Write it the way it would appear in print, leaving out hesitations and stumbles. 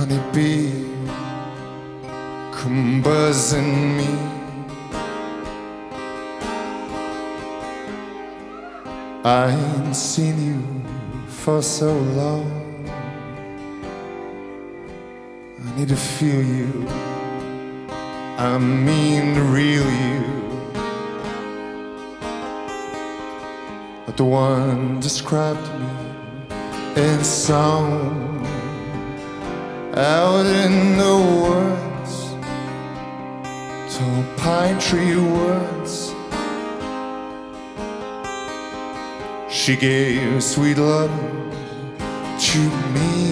honeybee, come buzzing me. I ain't seen you for so long. I need to feel you, I mean the real you, not the one described to me in song, out in the woods, tall pine tree woods. She gave sweet love to me.